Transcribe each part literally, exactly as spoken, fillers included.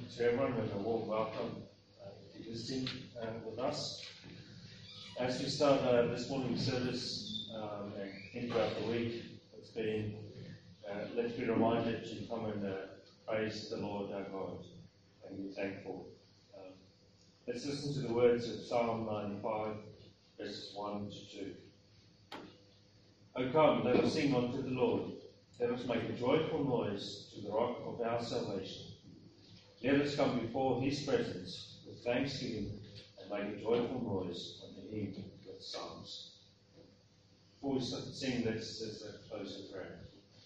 to everyone and a warm welcome uh, to listening uh, with us. As we start uh, this morning's service um, and think about the week that's been, uh, let's be reminded to come and uh, praise the Lord our God and be thankful. Um, let's listen to the words of Psalm ninety-five, verses one to two. O come, let us sing unto the Lord. Let us make a joyful noise to the rock of our salvation. Let us come before his presence with thanksgiving and make a joyful noise unto him with psalms. Before we sing, let's, let's close in prayer.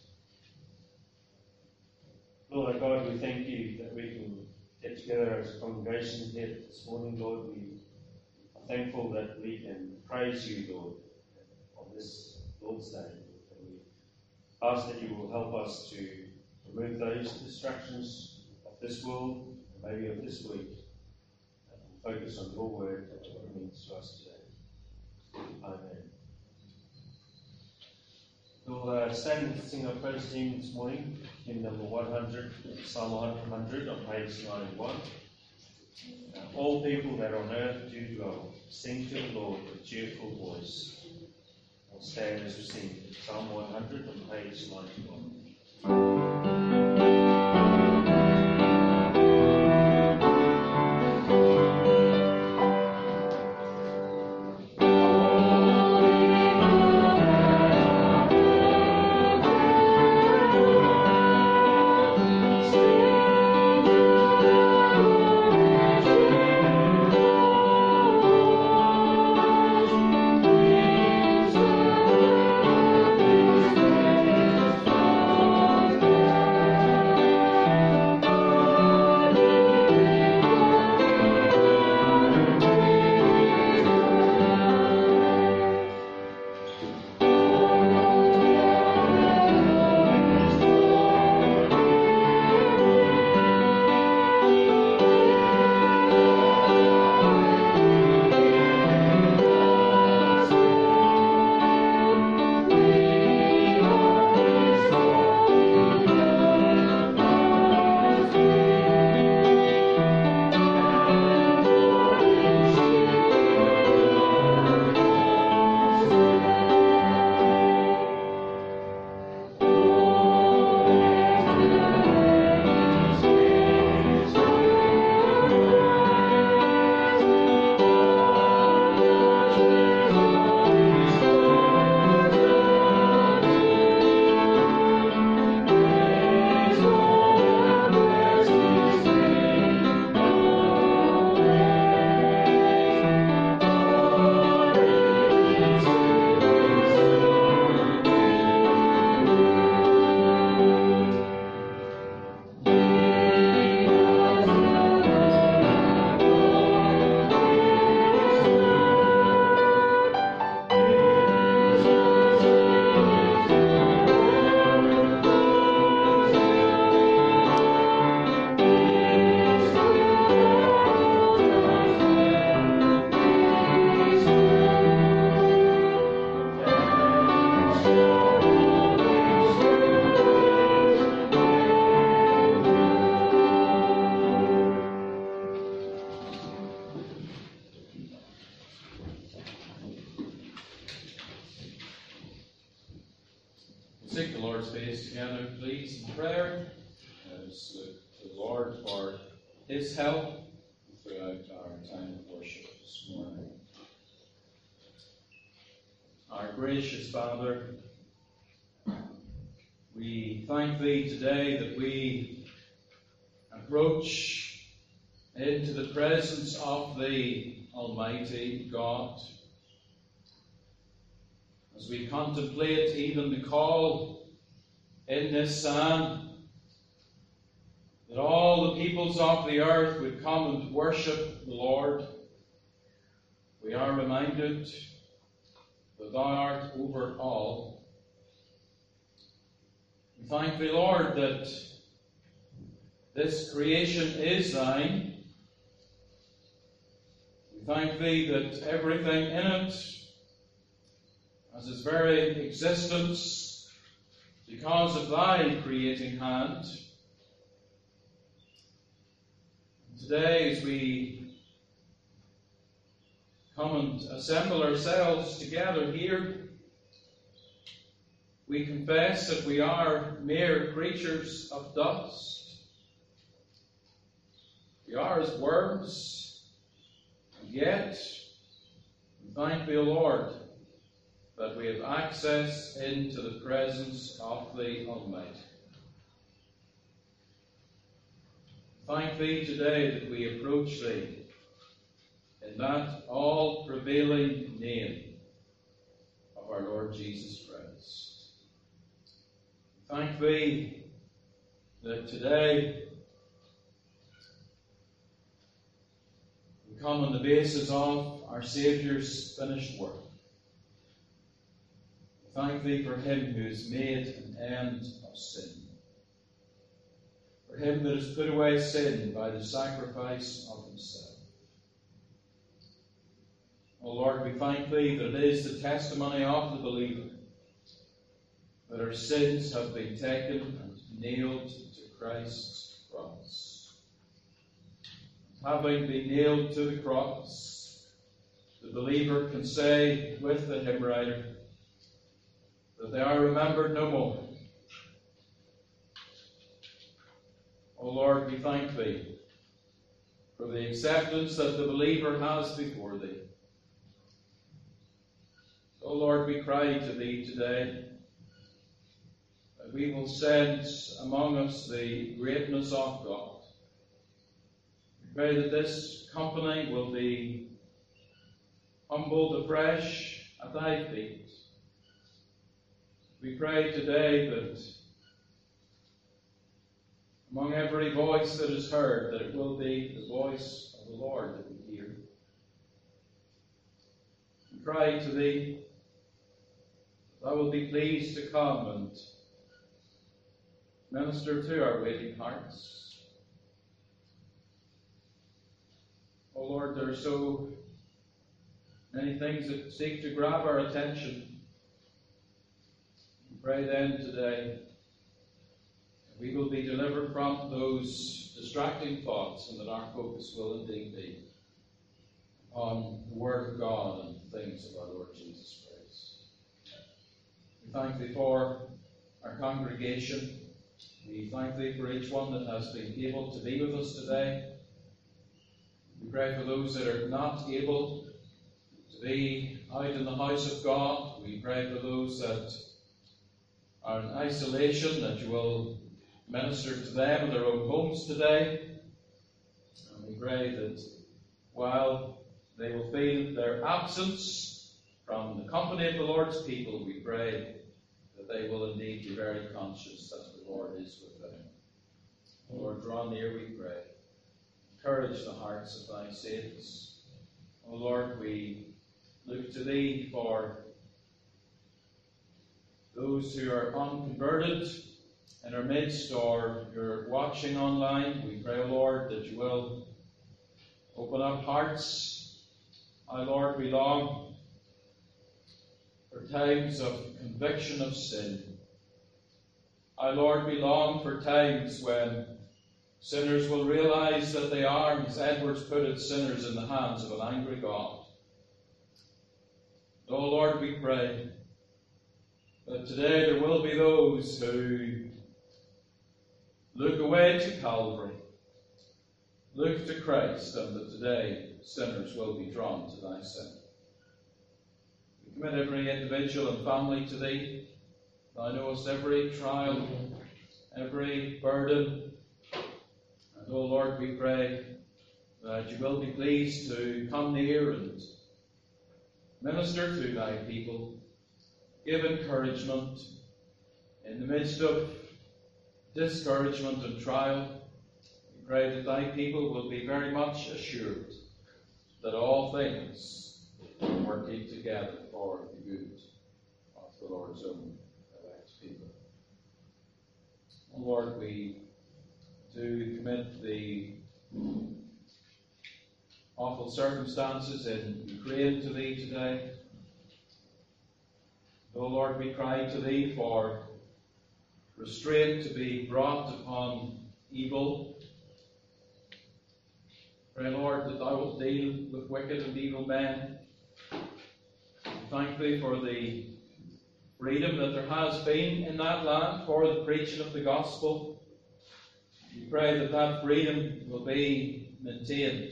Lord our God, we thank you that we can get together as a congregation here this morning, Lord. We are thankful that we can praise you, Lord, on this Lord's Day. And we ask that you will help us to remove those distractions of this world, and maybe of this week, and focus on your word and what it means to us today. Amen. We'll uh, stand and sing our praise team this morning, hymn number one hundred, Psalm one hundred on page ninety-one. Uh, all people that on earth do dwell, sing to the Lord with cheerful voice. We'll stand as we sing Psalm one hundred on page ninety-one. Seek the Lord's face together, please, in prayer, as the Lord for his help throughout our time of worship this morning. Our gracious Father, we thank thee today that we approach into the presence of the Almighty God. As we contemplate even the call in this psalm, that all the peoples of the earth would come and worship the Lord, we are reminded that thou art over all. We thank thee, Lord, that this creation is thine. We thank thee that everything in it as its very existence, because of thy creating hand. Today, as we come and assemble ourselves together here, we confess that we are mere creatures of dust. We are as worms, and yet we thank thee, O Lord, that we have access into the presence of the Almighty. Thank thee today that we approach thee in that all-prevailing name of our Lord Jesus Christ. Thank thee that today we come on the basis of our Saviour's finished work. Thank thee for him who has made an end of sin. For him that has put away sin by the sacrifice of himself. O Lord, we thank thee that it is the testimony of the believer that our sins have been taken and nailed to Christ's cross. Having been nailed to the cross, the believer can say with the hymn writer that they are remembered no more. O Lord, we thank thee for the acceptance that the believer has before thee. O Lord, we cry to thee today that we will sense among us the greatness of God. We pray that this company will be humbled afresh at thy feet. We pray today that among every voice that is heard, that it will be the voice of the Lord that we hear. We cry to thee that thou wilt be pleased to come and minister to our waiting hearts. O Lord, there are so many things that seek to grab our attention. We pray then today we will be delivered from those distracting thoughts, and that our focus will indeed be on the Word of God and the things of our Lord Jesus Christ. We thank thee for our congregation. We thank thee for each one that has been able to be with us today. We pray for those that are not able to be out in the house of God. We pray for those that are in isolation, that you will minister to them in their own homes today. And we pray that while they will feel their absence from the company of the Lord's people, we pray that they will indeed be very conscious that the Lord is with them. Lord, draw near, we pray. Encourage the hearts of thy saints. O Lord, we look to thee for those who are unconverted in our midst, or you're watching online. We pray, O Lord, that you will open up hearts. Our Lord, we long for times of conviction of sin. Our Lord, we long for times when sinners will realize that they are, as Edwards put it, sinners in the hands of an angry God. O Lord, we pray that today there will be those who look away to Calvary, look to Christ, and that today sinners will be drawn to thy sin. We commit every individual and family to thee. Thou knowest every trial, every burden. And, O Lord, we pray that you will be pleased to come near and minister to thy people. Give encouragement in the midst of discouragement and trial. We pray that thy people will be very much assured that all things are working together for the good of the Lord's own elect people. Oh Lord, we do commit the awful circumstances in Ukraine to thee today. O Lord, we cry to thee for restraint to be brought upon evil. Pray, Lord, that thou wilt deal with wicked and evil men. We thank thee for the freedom that there has been in that land for the preaching of the gospel. We pray that that freedom will be maintained.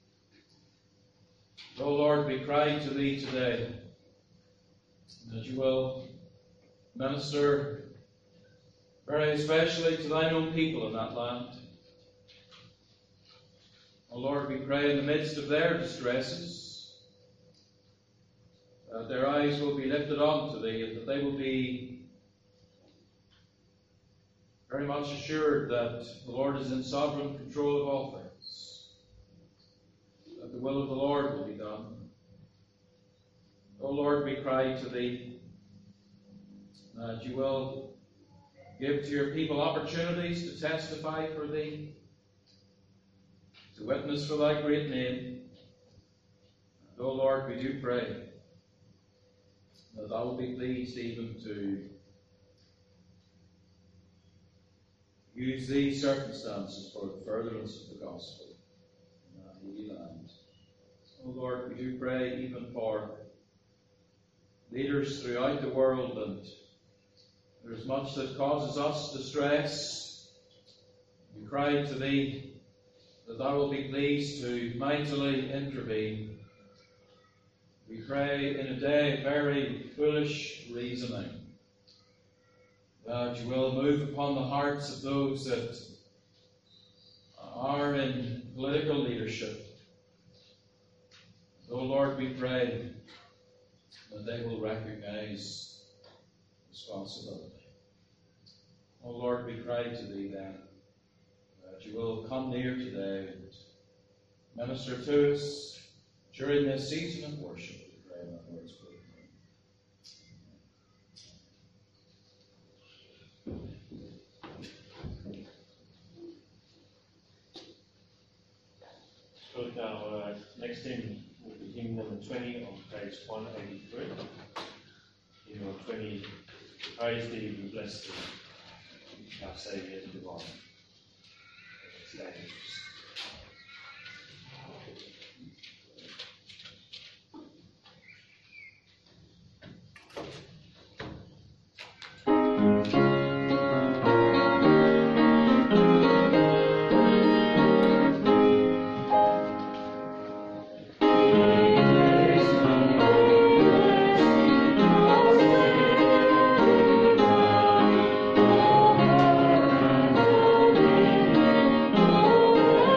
O Lord, we cry to thee today that you will minister very especially to thine own people in that land. O Lord, we pray in the midst of their distresses that their eyes will be lifted on to thee, and that they will be very much assured that the Lord is in sovereign control of all things, that the will of the Lord will be done. O Lord, we cry to thee that you will give to your people opportunities to testify for thee, to witness for thy great name. And, O Lord, we do pray that thou will be pleased even to use these circumstances for the furtherance of the gospel in that holy land. O Lord, we do pray even for leaders throughout the world, and there is much that causes us distress. We cry to thee that thou wilt be pleased to mightily intervene. We pray in a day of very foolish reasoning that you will move upon the hearts of those that are in political leadership. O Lord, we pray that they will recognize responsibility. O Lord, we cry to thee then that you will come near today and minister to us during this season of worship. We pray in that Lord's good So our uh, next hymn will be hymn number twenty on page one eighty-three. Hymn number twenty, Praise thee, we bless thee, our Saviour divine. Stand. Oh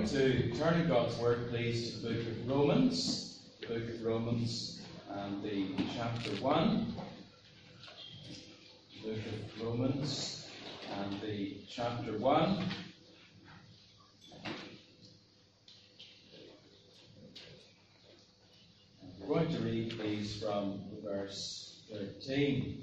going to turn in God's Word, please, to the book of Romans, the book of Romans and the chapter one. The book of Romans and the chapter one. And we're going to read, please, from verse thirteen.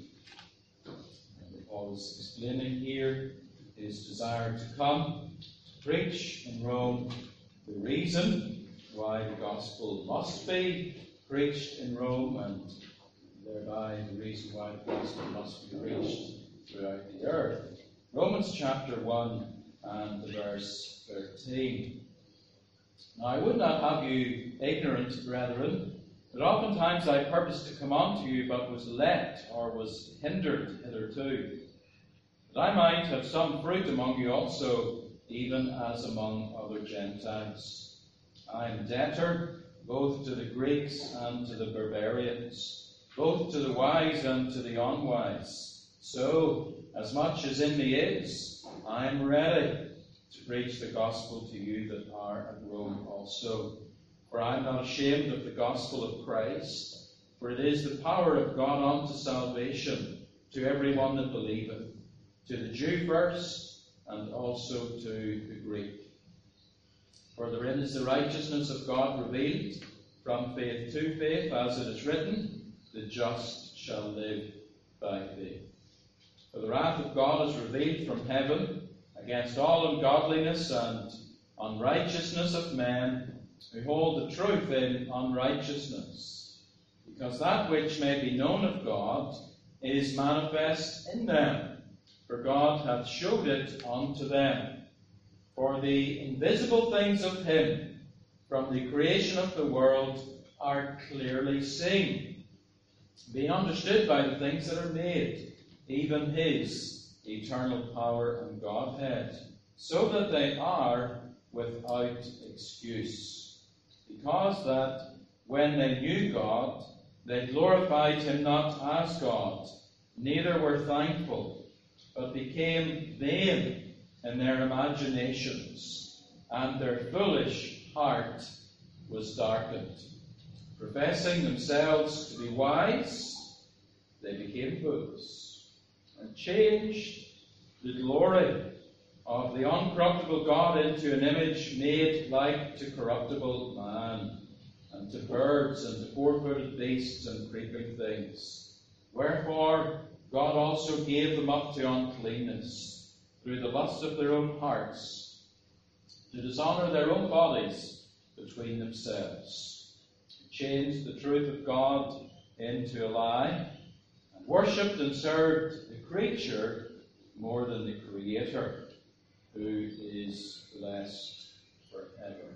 And Paul is explaining here his desire to come to preach in Rome, the reason why the gospel must be preached in Rome, and thereby the reason why the gospel must be preached throughout the earth. Romans chapter one and verse thirteen. Now I would not have you ignorant, brethren, that oftentimes I purposed to come unto you, but was let, or was hindered hitherto, that I might have some fruit among you also, even as among other Gentiles. I am debtor both to the Greeks and to the barbarians, both to the wise and to the unwise. So, as much as in me is, I am ready to preach the gospel to you that are at Rome also. For I am not ashamed of the gospel of Christ, for it is the power of God unto salvation to every one that believeth, to the Jew first, and also to the Greek. For therein is the righteousness of God revealed, from faith to faith, as it is written, the just shall live by faith. For the wrath of God is revealed from heaven against all ungodliness and unrighteousness of men who hold the truth in unrighteousness, because that which may be known of God is manifest in them, for God hath showed it unto them. For the invisible things of him from the creation of the world are clearly seen, being understood by the things that are made, even his eternal power and Godhead, so that they are without excuse. Because that when they knew God, they glorified him not as God, neither were thankful, but became vain in their imaginations, and their foolish heart was darkened. Professing themselves to be wise, they became fools, and changed the glory of the uncorruptible God into an image made like to corruptible man, and to birds, and to four-footed beasts, and creeping things. Wherefore God also gave them up to uncleanness, through the lust of their own hearts, to dishonour their own bodies between themselves, who changed the truth of God into a lie, and worshipped and served the creature more than the Creator, who is blessed forever.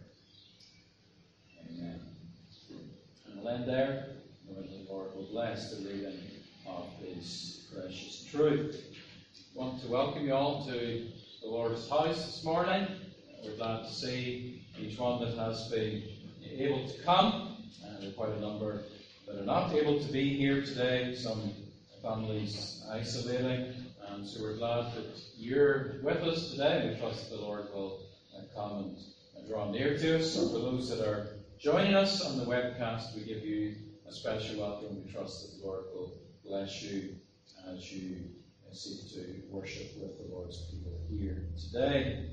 Amen. And we'll end there, knowing the Lord will bless the reading of his precious truth. I want to welcome you all to the Lord's house this morning. We're glad to see each one that has been able to come. Uh, there are quite a number that are not able to be here today, some families isolating, and so we're glad that you're with us today. We trust that the Lord will uh, come and uh, draw near to us. And for those that are joining us on the webcast, we give you a special welcome. We trust that the Lord will bless you as you seek to worship with the Lord's people here today.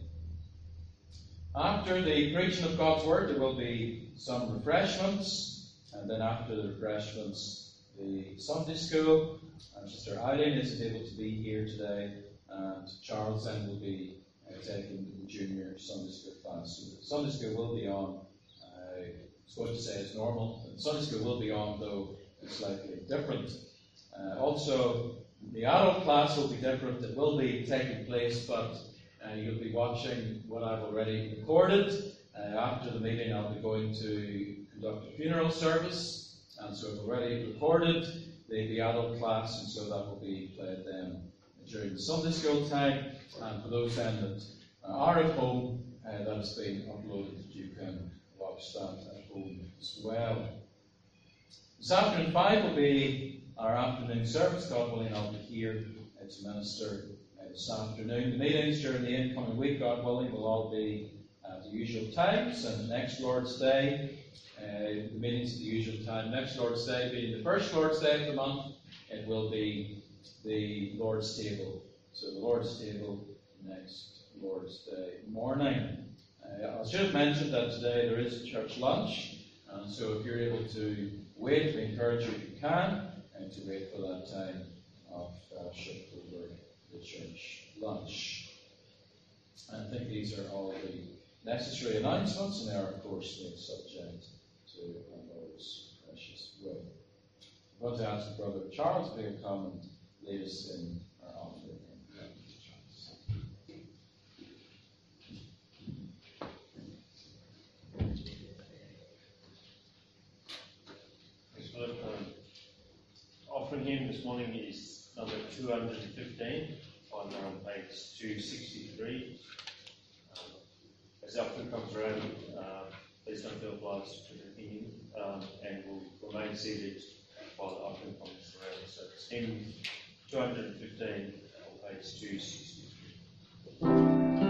After the preaching of God's Word, there will be some refreshments, and then after the refreshments, the Sunday school. And Sister Eileen isn't able to be here today, and Charles then will be uh, taking the junior Sunday school class. So the Sunday school will be on, uh, I was going to say it's normal, the Sunday school will be on, though it's slightly different. Uh, also, the adult class will be different. It will be taking place, but uh, you'll be watching what I've already recorded. Uh, after the meeting, I'll be going to conduct a funeral service, and so I've already recorded the, the adult class, and so that will be played then during the Sunday school time. And for those then that are at home, uh, that has been uploaded. You can watch that at home as well. This afternoon, five will be our afternoon service. God willing, I'll be here to minister uh, this afternoon. The meetings during the incoming week, God willing, will all be at the usual times, and next Lord's Day, uh, the meetings at the usual time. Next Lord's Day being the first Lord's Day of the month, it will be the Lord's Table. So the Lord's Table next Lord's Day morning. Uh, I should have mentioned that today there is a church lunch, and so if you're able to wait, we encourage you if you can, and to wait for that time of fellowship over the church lunch. And I think these are all the necessary announcements, and they are, of course, made subject to our Lord's precious will. I'm going to ask Brother Charles to come and lead us in our offering. Um, offering hymn this morning is number two hundred fifteen on um, page two sixty-three. Um, as the offering comes around, uh, please don't feel obliged to the hymn, um, and we'll remain seated while the offering comes around. So it's hymn two hundred fifteen on page two sixty-three.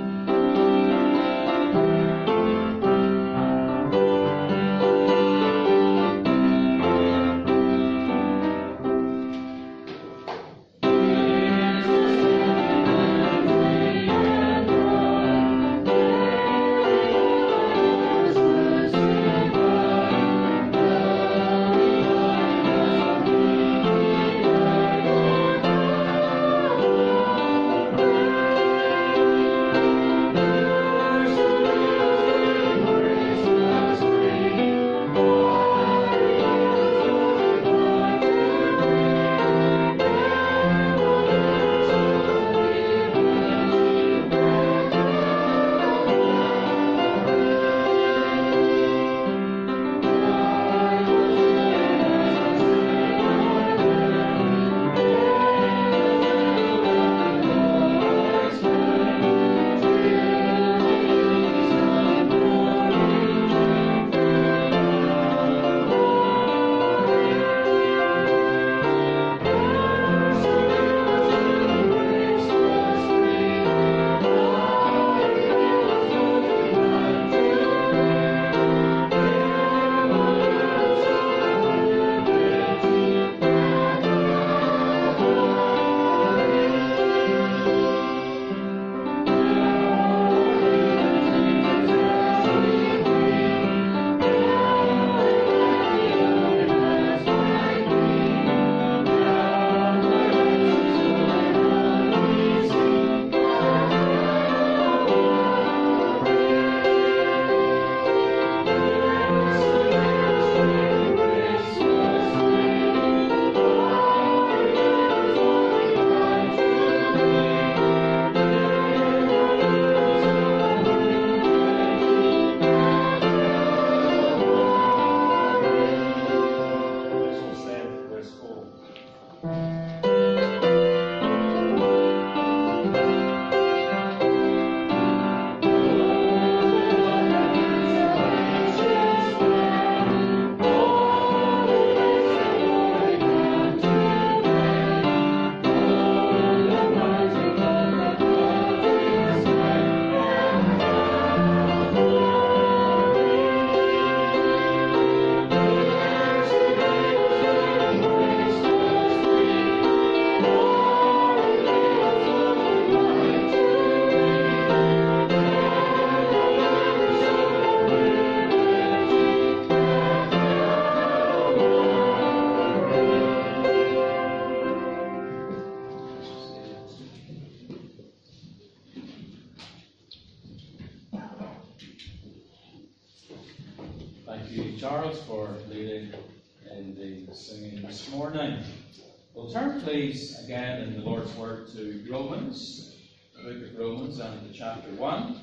Thank you, Charles, for leading in the singing this morning. We'll turn, please, again in the Lord's Word to Romans, the book of Romans, and to chapter one.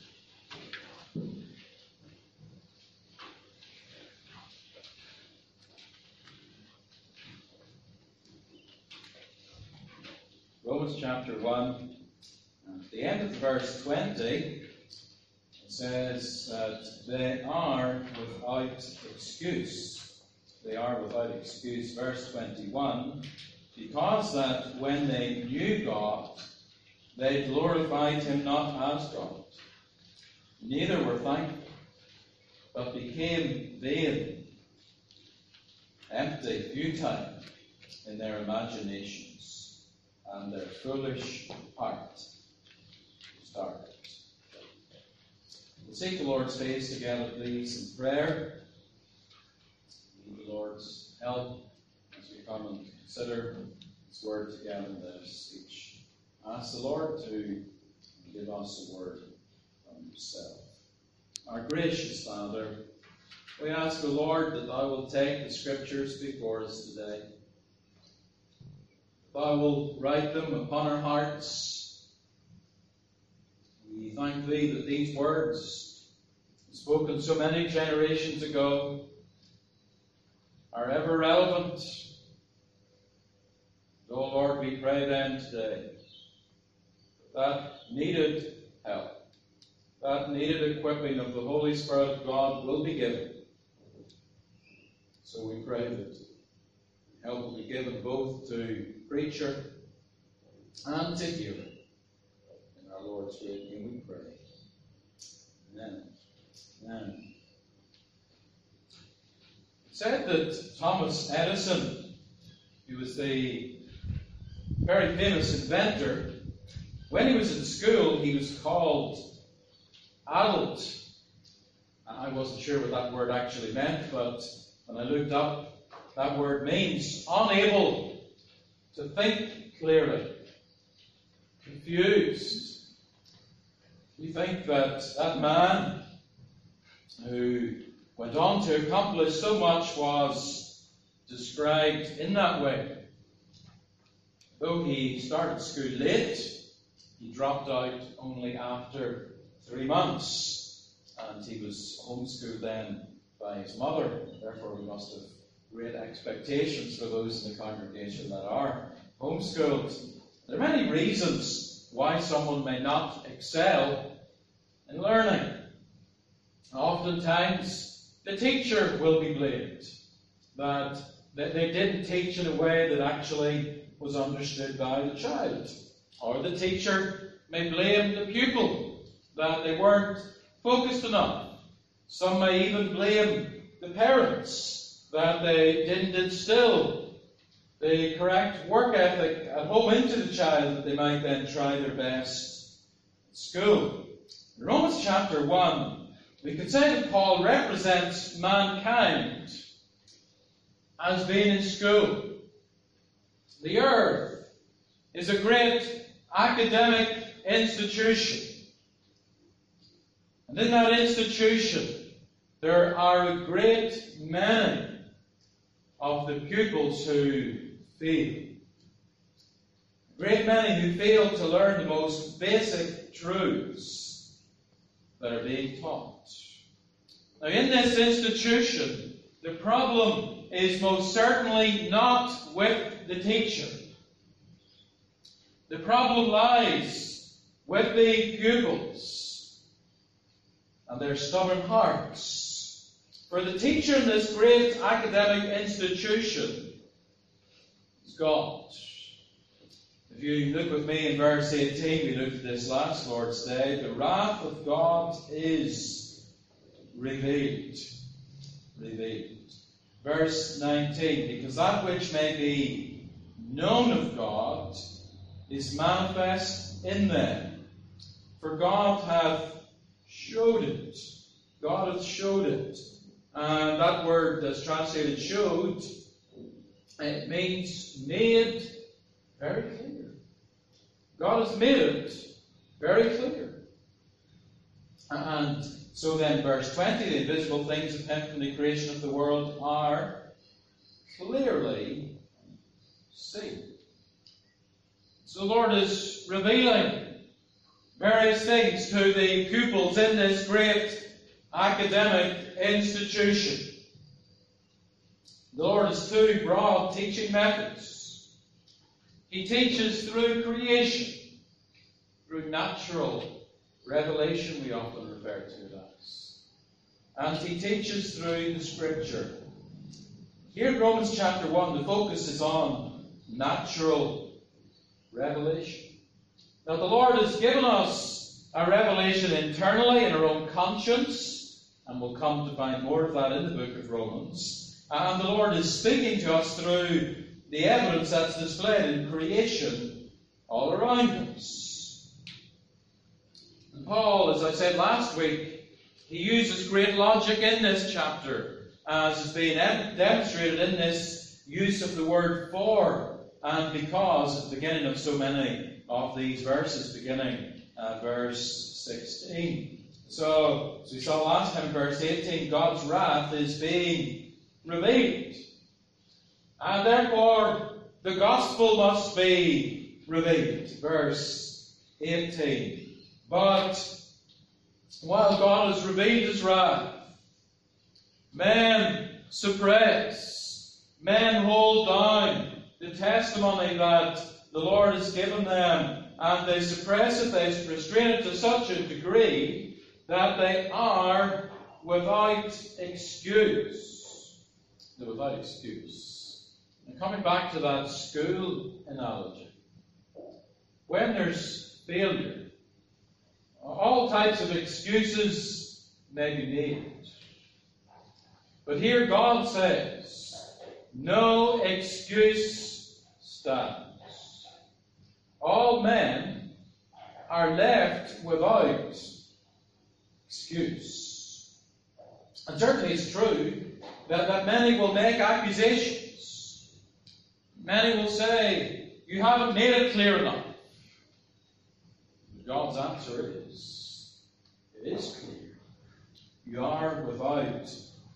Romans chapter one, at the end of verse twenty, it says that they are without excuse. They are without excuse. Verse twenty-one, because that when they knew God, they glorified him not as God, neither were thankful, but became vain, empty, futile in their imaginations, and their foolish heart was darkened. We'll seek the Lord's face together, please, in prayer. We need the Lord's help as we come and consider His word together in this speech. Ask the Lord to give us a word from Himself. Our gracious Father, we ask the Lord that Thou will take the Scriptures before us today. Thou will write them upon our hearts. We thank Thee that these words, spoken so many generations ago, are ever relevant. Oh Lord, we pray then today that needed help, that needed equipping of the Holy Spirit of God will be given. So we pray that help will be given both to preacher and to hearer. In our Lord's great name we pray. Amen. Amen. It's said that Thomas Edison, who was the very famous inventor, when he was in school, he was called adult. I wasn't sure what that word actually meant, but when I looked up, that word means unable to think clearly, confused. We think that that man who went on to accomplish so much was described in that way. Though he started school late, he dropped out only after three months, and he was homeschooled then by his mother. Therefore, we must have great expectations for those in the congregation that are homeschooled. There are many reasons why someone may not excel in learning. Oftentimes, the teacher will be blamed, that they didn't teach in a way that actually was understood by the child. Or the teacher may blame the pupil, that they weren't focused enough. Some may even blame the parents, that they didn't instill the correct work ethic at home into the child, that they might then try their best at school. In Romans chapter one, we can say that Paul represents mankind as being in school. The earth is a great academic institution. And in that institution, there are a great many of the pupils who fail. A great many who fail to learn the most basic truths that are being taught. Now, in this institution, the problem is most certainly not with the teacher. The problem lies with the pupils and their stubborn hearts. For the teacher in this great academic institution is God. If you look with me in verse eighteen, we looked at this last Lord's Day. The wrath of God is revealed. Revealed. Verse nineteen, because that which may be known of God is manifest in them. For God hath showed it. God hath showed it. And that word that's translated showed, it means made very clear. God has made it very clear. And so then, verse twenty, the invisible things of Him from the creation of the world are clearly seen. So the Lord is revealing various things to the pupils in this great academic institution. The Lord has two broad teaching methods. He teaches through creation, through natural revelation, we often refer to it as. And He teaches through the Scripture. Here in Romans chapter one, the focus is on natural revelation. Now the Lord has given us a revelation internally in our own conscience, and we'll come to find more of that in the book of Romans. And the Lord is speaking to us through the evidence that's displayed in creation all around us. And Paul, as I said last week, he uses great logic in this chapter, as has been demonstrated in this use of the word for and because at the beginning of so many of these verses, beginning at verse sixteen. So, as we saw last time in verse eighteen, God's wrath is being revealed. And therefore, the gospel must be revealed. Verse eighteen. But while God has revealed his wrath, men suppress, men hold down the testimony that the Lord has given them, and they suppress it, they restrain it to such a degree that they are without excuse. They're without excuse. And coming back to that school analogy, when there's failure, all types of excuses may be made. But here God says, no excuse stands. All men are left without excuse. And certainly it's true that, that many will make accusations. Many will say, you haven't made it clear enough. God's answer is, it is clear. You are without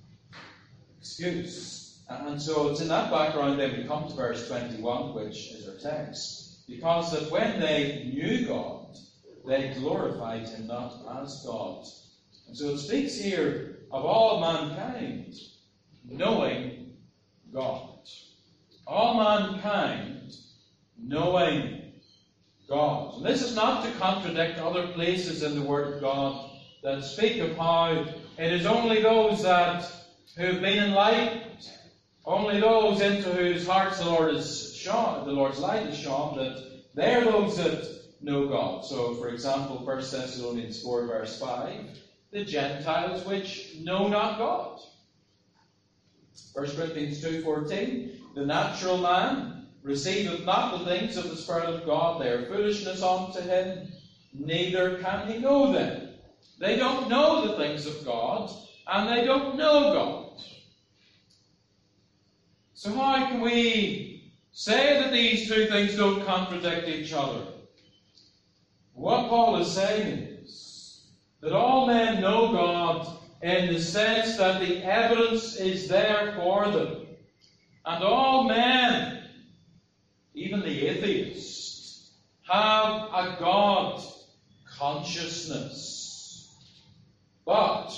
excuse. And so it's in that background then we come to verse twenty-one, which is our text. Because that when they knew God, they glorified him not as God. And so it speaks here of all mankind knowing God. All mankind knowing God. And this is not to contradict other places in the Word of God that speak of how it is only those that who have been enlightened, only those into whose hearts the Lord is shone, the Lord's light is shone, that they are those that know God. So, for example, First Thessalonians four, verse five, the Gentiles which know not God. First Corinthians two fourteen, the natural man receiveth not the things of the Spirit of God, they are foolishness unto him, neither can he know them. They don't know the things of God, and they don't know God. So how can we say that these two things don't contradict each other? What Paul is saying is that all men know God in the sense that the evidence is there for them. And all men, even the atheists, have a God consciousness. But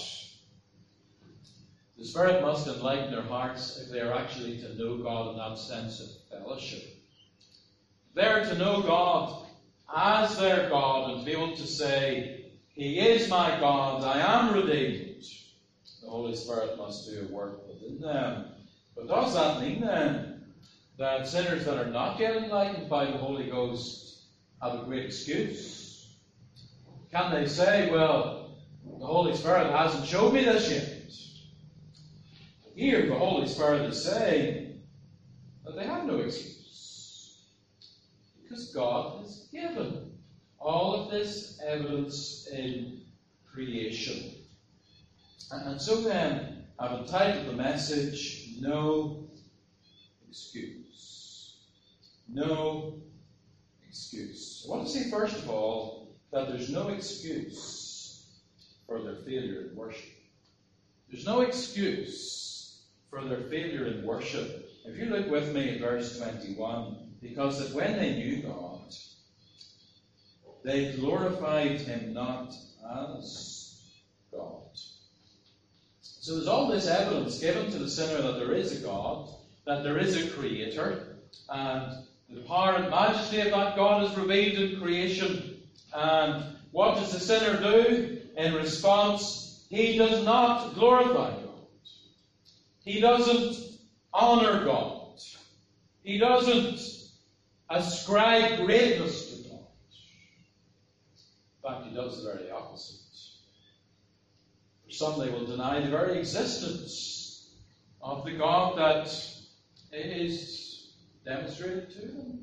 the Spirit must enlighten their hearts if they are actually to know God in that sense of fellowship. If they are to know God as their God and be able to say, He is my God, I am redeemed, the Holy Spirit must do a work within them. But does that mean then that sinners that are not yet enlightened by the Holy Ghost have a great excuse? Can they say, well, the Holy Spirit hasn't showed me this yet? Here the Holy Spirit is saying that they have no excuse, because God has given all of this evidence in creation. And so then, I've entitled the message, No Excuse. No excuse. I want to say, first of all, that there's no excuse for their failure in worship. There's no excuse for their failure in worship. If you look with me at verse twenty-one, because that when they knew God, they glorified him not as God. So there's all this evidence given to the sinner that there is a God, that there is a Creator, and the power and majesty of that God is revealed in creation. And what does the sinner do in response? He does not glorify God. He doesn't honor God. He doesn't ascribe greatness to God. In fact, he does the very opposite. For some, they will deny the very existence of the God that is demonstrated to them.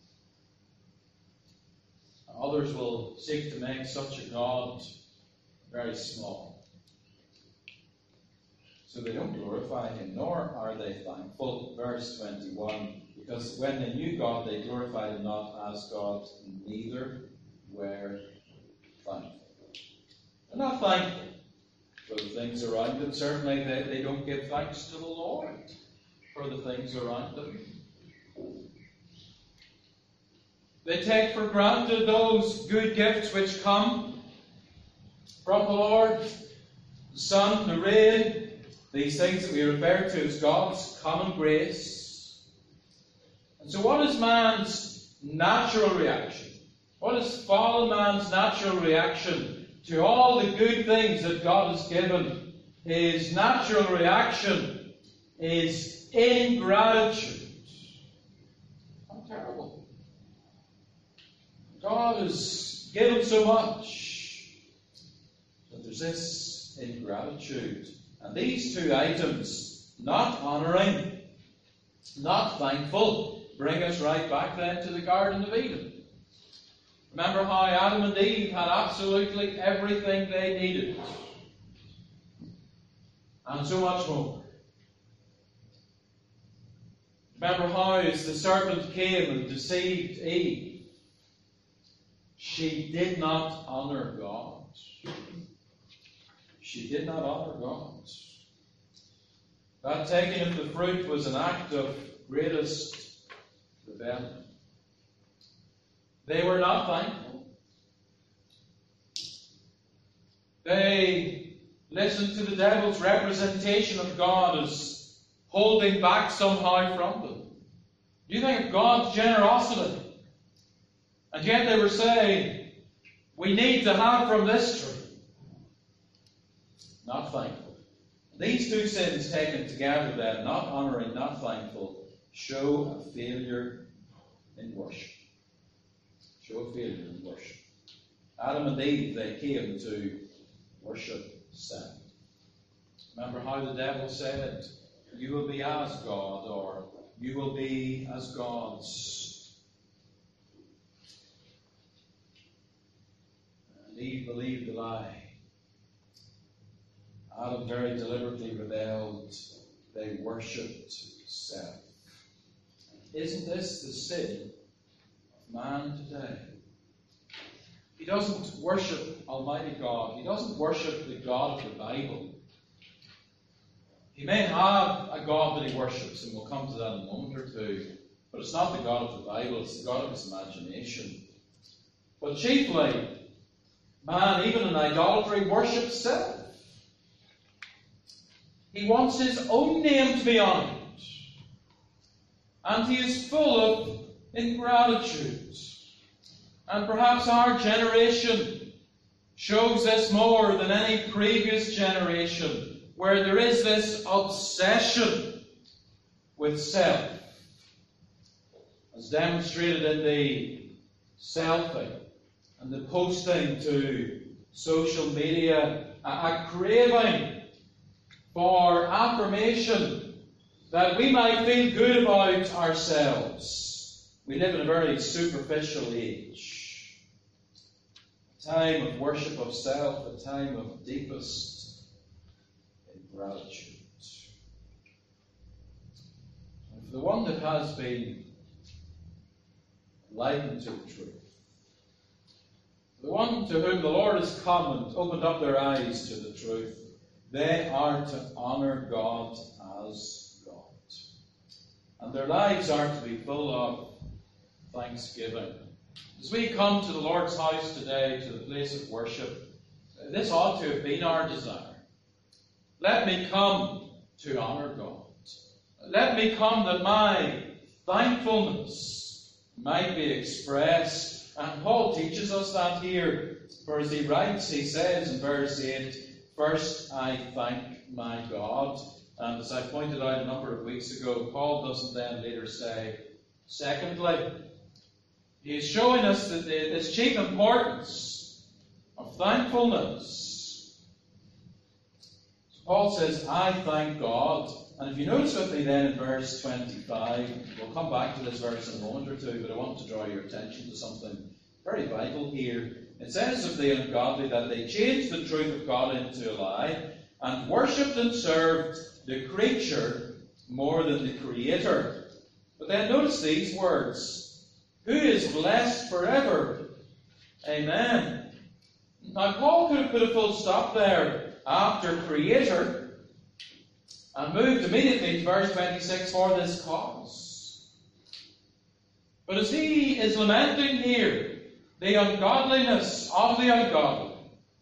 Others will seek to make such a God very small. So they don't glorify him, nor are they thankful. Verse twenty-one, because when they knew God, they glorified him not as God, neither were thankful. They're not thankful for the things around them. Certainly they, they don't give thanks to the Lord for the things around them. They take for granted those good gifts which come from the Lord, the sun, the rain, these things that we refer to as God's common grace. And so what is man's natural reaction? What is fallen man's natural reaction to all the good things that God has given? His natural reaction is ingratitude. How terrible. God has given so much, but there's this ingratitude. And these two items, not honouring, not thankful, bring us right back then to the Garden of Eden. Remember how Adam and Eve had absolutely everything they needed. And so much more. Remember how as the serpent came and deceived Eve, she did not honour God. She did not honour God. That taking of the fruit was an act of greatest rebellion. They were not thankful. They listened to the devil's representation of God as holding back somehow from them. Do you think of God's generosity? And yet they were saying, we need to have from this tree. Not thankful. These two sins taken together then, not honouring, not thankful, show a failure in worship. Show a failure in worship. Adam and Eve, they came to worship self. Remember how the devil said, you will be as God, or you will be as gods. And Eve believed the lie. Adam very deliberately rebelled. They worshipped self. Isn't this the sin of man today? He doesn't worship Almighty God. He doesn't worship the God of the Bible. He may have a God that he worships, and we'll come to that in a moment or two, but it's not the God of the Bible, it's the God of his imagination. But chiefly, man, even in idolatry, worships self. He wants his own name to be honoured. And he is full of ingratitude. And perhaps our generation shows this more than any previous generation, where there is this obsession with self, as demonstrated in the selfie and the posting to social media, a, a craving for affirmation that we might feel good about ourselves. We live in a very superficial age. A time of worship of self, a time of deepest ingratitude. And for the one that has been enlightened to the truth, the one to whom the Lord has come and opened up their eyes to the truth, they are to honour God as God. And their lives are to be full of thanksgiving. As we come to the Lord's house today, to the place of worship, this ought to have been our desire. Let me come to honour God. Let me come that my thankfulness might be expressed. And Paul teaches us that here. For as he writes, he says in verse eight, first I thank my God. And as I pointed out a number of weeks ago, Paul doesn't then later say, secondly. He is showing us that its chief importance of thankfulness. So Paul says, I thank God. And if you notice with me then in verse twenty-five, we'll come back to this verse in a moment or two, but I want to draw your attention to something very vital here. It says of the ungodly that they changed the truth of God into a lie and worshipped and served the creature more than the Creator. But then notice these words, who is blessed forever. Amen. Now Paul could have put a full stop there after Creator and moved immediately to verse twenty-six, for this cause. But as he is lamenting here the ungodliness of the ungodly,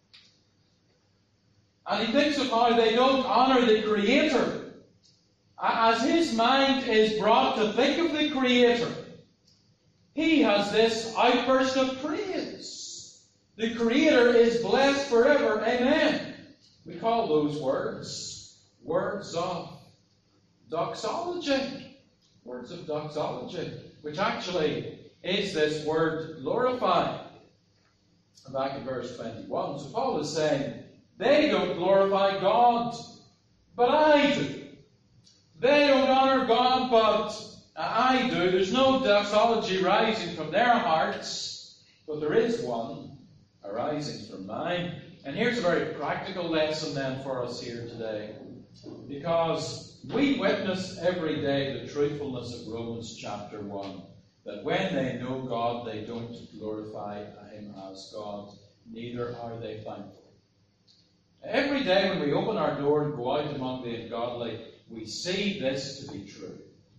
and he thinks of how they don't honour the Creator, as his mind is brought to think of the Creator, he has this outburst of praise. The Creator is blessed forever. Amen. We call those words words of doxology. Words of doxology, which actually is this word glorify. Back in verse twenty-one. So Paul is saying, they don't glorify God, but I do. They don't honour God, but I do. There's no doxology rising from their hearts, but there is one arising from mine. And here's a very practical lesson then for us here today. Because we witness every day the truthfulness of Romans chapter one. That when they know God, they don't glorify Him as God. Neither are they thankful. Every day when we open our door and go out among the ungodly, we see this to be true.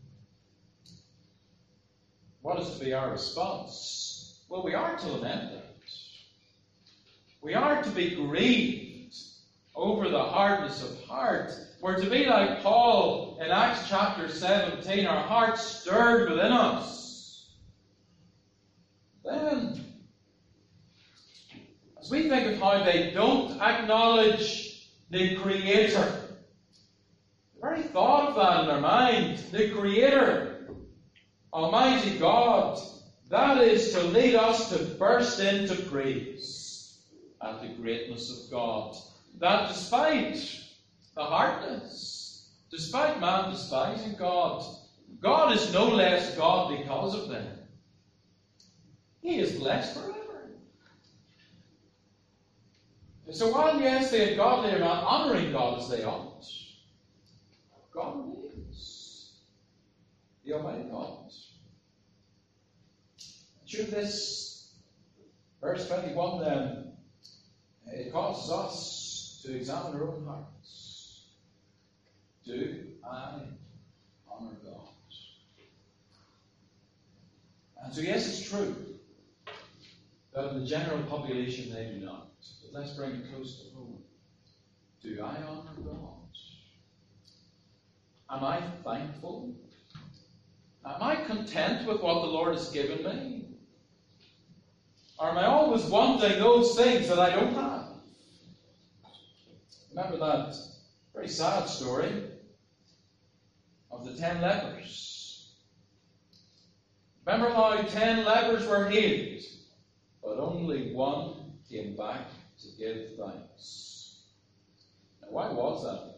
What is to be our response? Well, we are to lament it. We are to be grieved over the hardness of heart. We're to be like Paul in Acts chapter seventeen, our hearts stirred within us. Then, as we think of how they don't acknowledge the Creator, the very thought of that in their mind, the Creator, Almighty God, that is to lead us to burst into praise at the greatness of God. That despite the hardness, despite man despising God, God is no less God because of them. He is blessed forever. So while, yes, the ungodly are not honouring God as they ought, God remains the Almighty God. Should this, verse twenty-one then, it causes us to examine our own hearts. Do I honour God? And so yes, it's true that in the general population they do not. But let's bring it close to home. Do I honour God? Am I thankful? Am I content with what the Lord has given me? Or am I always wanting those things that I don't have? Remember that very sad story of the ten lepers. Remember how ten lepers were healed, but only one came back to give thanks. Now, why was that?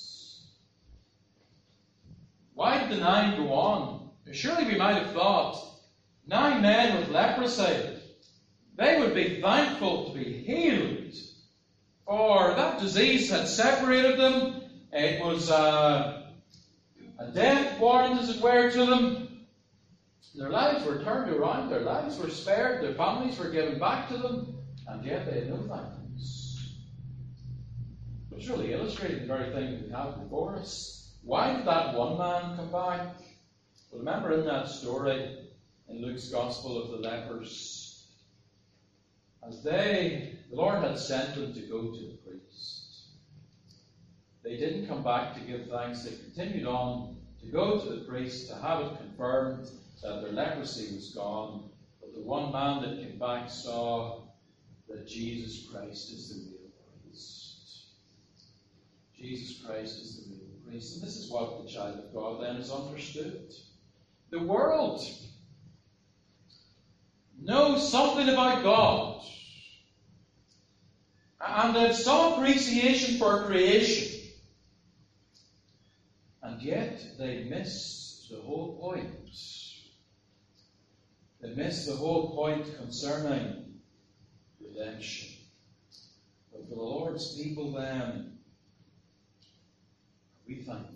Why did the nine go on? Surely we might have thought, nine men with leprosy, they would be thankful to be healed. For that disease had separated them. It was uh, a death warrant, as it were, to them. Their lives were turned around. Their lives were spared. Their families were given back to them. And yet they had no thanks. It's really illustrating the very thing that we have before us. Why did that one man come back? Well, remember in that story in Luke's Gospel of the lepers, as they, the Lord had sent them to go to the priest. They didn't come back to give thanks. They continued on to go to the priest to have it confirmed that their leprosy was gone. But the one man that came back saw that Jesus Christ is the real priest. Jesus Christ is the real priest. And this is what the child of God then has understood. The world knows something about God. And they've some appreciation for creation. And yet they miss the whole point. They miss the whole point concerning redemption. But for the Lord's people then, are we thankful?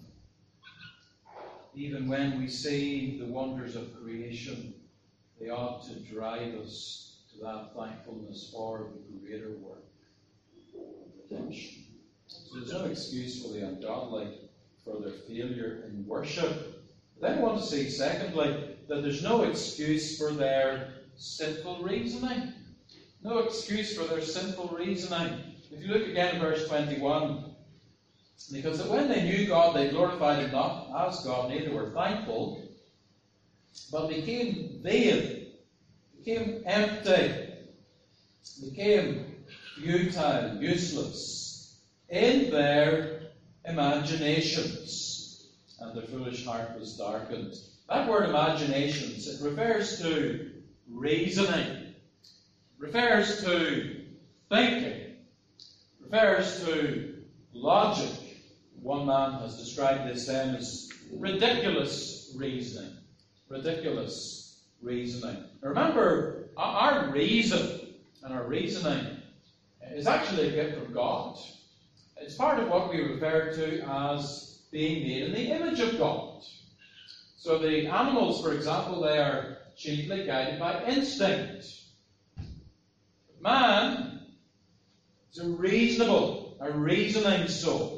Even when we see the wonders of creation, they ought to drive us to that thankfulness for the greater work of redemption. So there's no excuse for the ungodly for their failure in worship. Then I want to see, secondly, that there's no excuse for their sinful reasoning. No excuse for their sinful reasoning. If you look again at verse twenty-one, because that when they knew God, they glorified Him not as God, neither were thankful, but became vain, became empty, became futile, useless in their imaginations, and their foolish heart was darkened. That word imaginations, it refers to reasoning, refers to thinking, refers to logic. One man has described this then as ridiculous reasoning. Ridiculous reasoning. Now remember, our reason and our reasoning is actually a gift from God. It's part of what we refer to as being made in the image of God. So the animals, for example, they are chiefly guided by instinct. Man is a reasonable, a reasoning soul.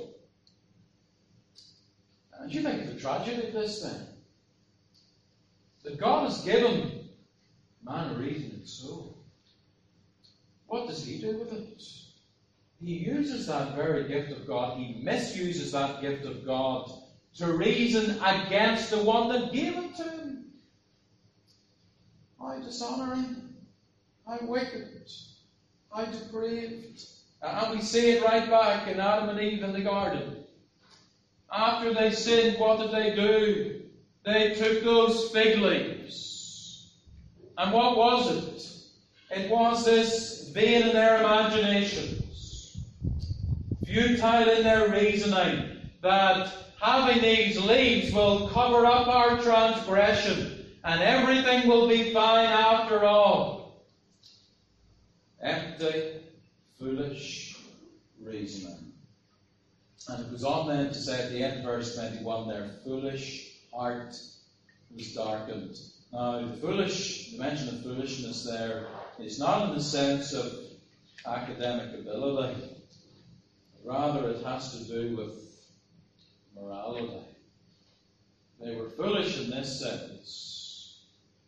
And you think of the tragedy of this then? That God has given man a reasoning soul. What does he do with it? He uses that very gift of God, he misuses that gift of God to reason against the one that gave it to him. How dishonouring, how wicked, how depraved. And we see it right back in Adam and Eve in the garden. After they sinned, what did they do? They took those fig leaves. And what was it? It was this vain in their imaginations, futile in their reasoning, that having these leaves will cover up our transgression, and everything will be fine after all. Empty, foolish reasoning. And it goes on then to say at the end of verse twenty-one, their foolish heart was darkened. Now, the foolish, the mention of foolishness there is not in the sense of academic ability. Rather, it has to do with morality. They were foolish in this sense,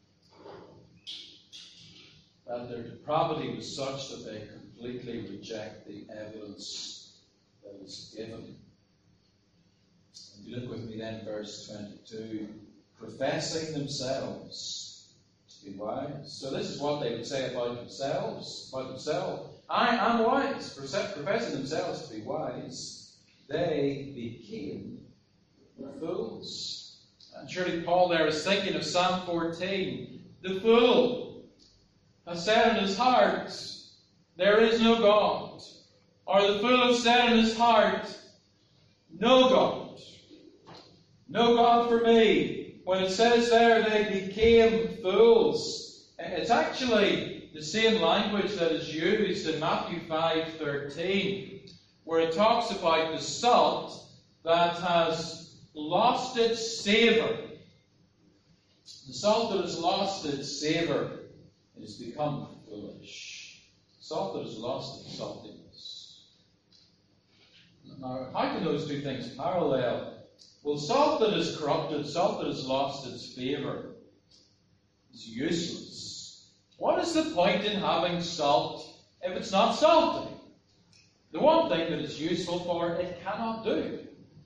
that their depravity was such that they completely reject the evidence that is given. And you look with me then, verse twenty-two, professing themselves to be wise. So this is what they would say about themselves, about themselves. I am wise. Professing themselves to be wise, they became fools. And surely Paul there is thinking of Psalm fourteen. The fool has said in his heart, there is no God. Or the fool has said in his heart, no God. No God for me. When it says there they became fools, it's actually the same language that is used in Matthew five thirteen, where it talks about the salt that has lost its savour. The salt that has lost its savour has become foolish. Salt that has lost its saltiness. Now, how can those two things parallel? Well, salt that is corrupted, salt that has lost its flavour, is useless. What is the point in having salt if it's not salty? The one thing that it's useful for, it cannot do.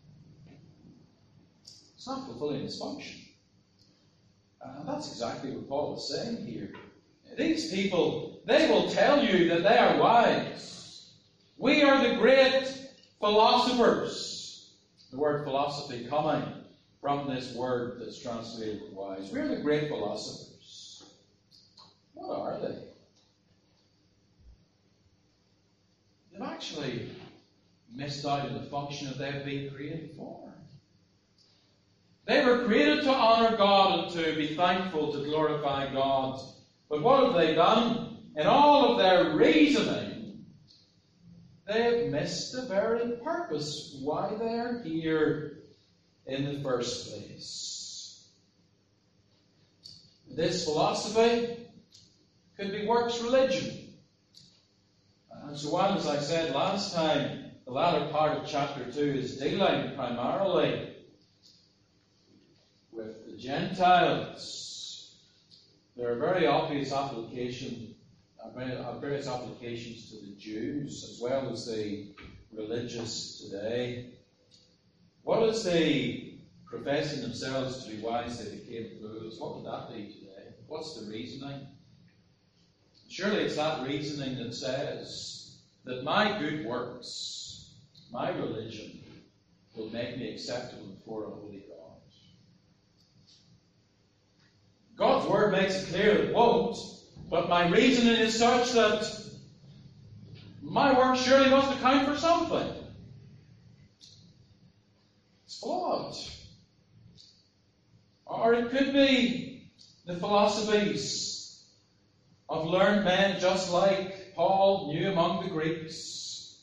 It's not fulfilling its function. And that's exactly what Paul is saying here. These people, they will tell you that they are wise. We are the great philosophers. The word philosophy coming from this word that's translated wise. We're the great philosophers. What are they? They've actually missed out on the function that they've been created for. They were created to honour God and to be thankful, to glorify God. But what have they done? In all of their reasoning, they have missed the very purpose why they are here in the first place. This philosophy could be works religion. And so while, as I said last time, the latter part of chapter two is dealing primarily with the Gentiles, there are very obvious application, uh, various applications to the Jews as well as the religious today. What is the professing themselves to be wise they became fools? What would that be today? What's the reasoning? Surely it's that reasoning that says that my good works, my religion, will make me acceptable before a holy God. God's word makes it clear it won't, but my reasoning is such that my work surely must account for something. It's flawed. Or it could be the philosophies of learned men just like Paul knew among the Greeks.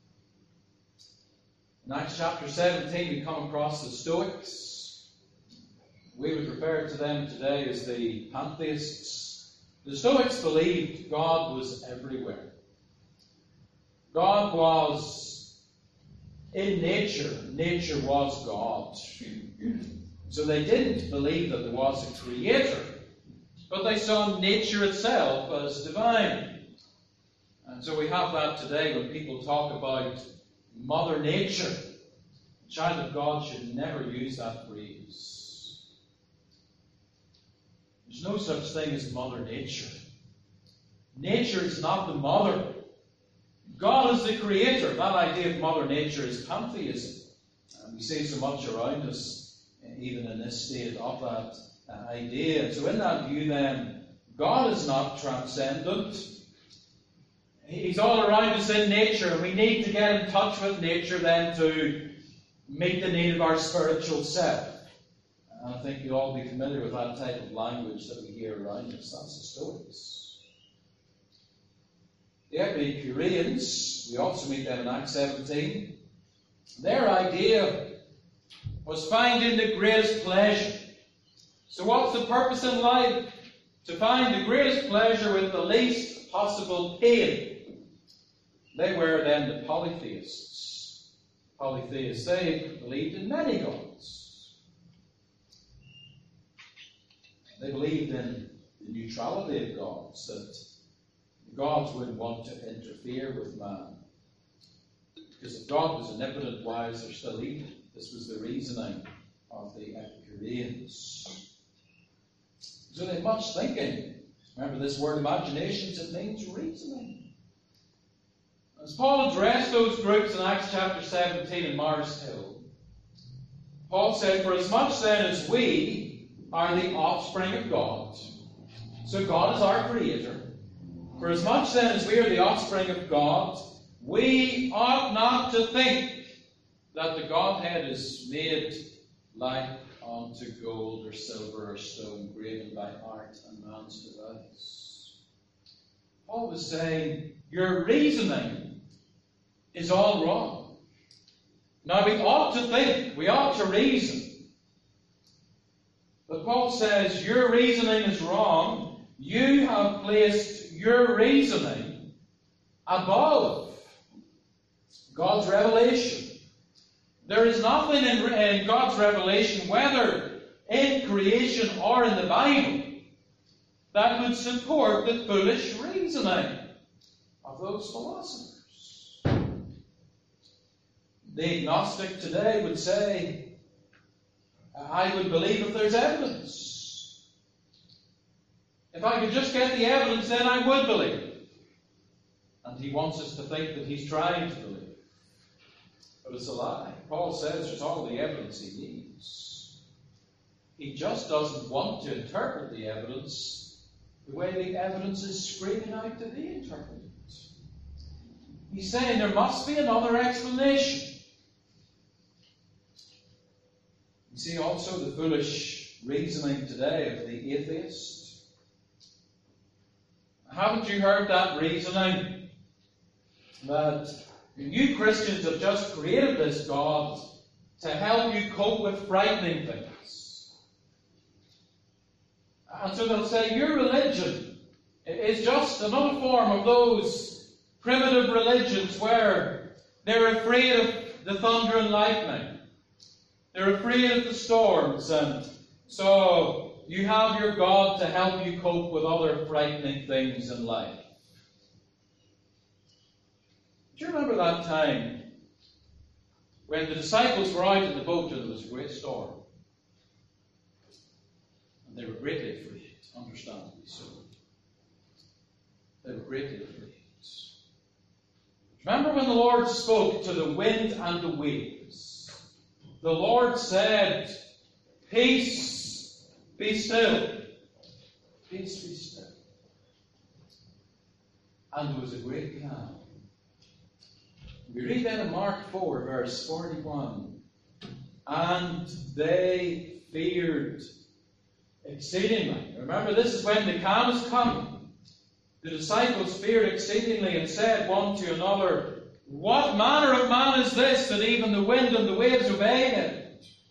In Acts chapter seventeen we come across the Stoics. We would refer to them today as the pantheists. The Stoics believed God was everywhere. God was in nature. Nature was God. So they didn't believe that there was a creator, but they saw nature itself as divine. And so we have that today when people talk about Mother Nature. A child of God should never use that phrase. There's no such thing as Mother Nature. Nature is not the mother. God is the creator. That idea of Mother Nature is pantheism. And we see so much around us, even in this state, of that uh, idea. So in that view then, God is not transcendent. He's all around us in nature, and we need to get in touch with nature then to meet the need of our spiritual self. And I think you'll all be familiar with that type of language that we hear around us. That's the Stoics. The Epicureans, we also meet them in Acts seventeen. Their idea was finding the greatest pleasure. So what's the purpose in life? To find the greatest pleasure with the least possible pain. They were then the polytheists. Polytheists, they believed in many gods. They believed in the neutrality of gods, that the gods wouldn't want to interfere with man. Because if God was omnipotent, why is there still evil? This was the reasoning of the Epicureans. So they had much thinking. Remember this word imaginations, it means reasoning. As Paul addressed those groups in Acts chapter seventeen in Mars Hill, Paul said, "For as much then as we are the offspring of God," so God is our creator, "for as much then as we are the offspring of God, we ought not to think that the Godhead is made like unto gold or silver or stone, graven by art and man's device." Paul was saying, your reasoning is all wrong. Now we ought to think, we ought to reason. But Paul says, your reasoning is wrong. You have placed your reasoning above God's revelation. There is nothing in, in God's revelation, whether in creation or in the Bible, that would support the foolish reasoning of those philosophers. The agnostic today would say, I would believe if there's evidence. If I could just get the evidence, then I would believe. And he wants us to think that he's trying to believe. But it's a lie. Paul says there's all the evidence he needs. He just doesn't want to interpret the evidence the way the evidence is screaming out to be interpreted. He's saying there must be another explanation. You see also the foolish reasoning today of the atheist. Haven't you heard that reasoning? That you Christians have just created this God to help you cope with frightening things. And so they'll say your religion is just another form of those primitive religions where they're afraid of the thunder and lightning. They're afraid of the storms, and so you have your God to help you cope with other frightening things in life. Do you remember that time when the disciples were out in the boat and there was a great storm? And they were greatly afraid, understandably so. They were greatly afraid. Remember when the Lord spoke to the wind and the waves? The Lord said, "Peace, be still." Peace, be still. And there was a great calm. We read that in Mark four, verse forty-one. And they feared exceedingly. Remember, this is when the calm is coming. The disciples feared exceedingly and said one to another, "What manner of man is this that even the wind and the waves obey him?"